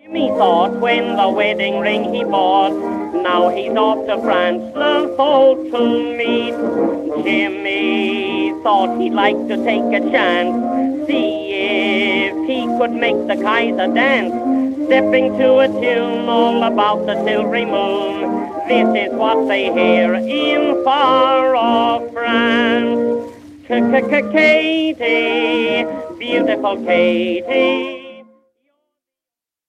He thought when the wedding ring he bought, now he's off to France, Liverpool to meet Jimmy. Thought he'd like to take a chance, see if he could make the Kaiser dance, stepping to a tune all about the silvery moon. This is what they hear in far off France. Katie, beautiful Katie.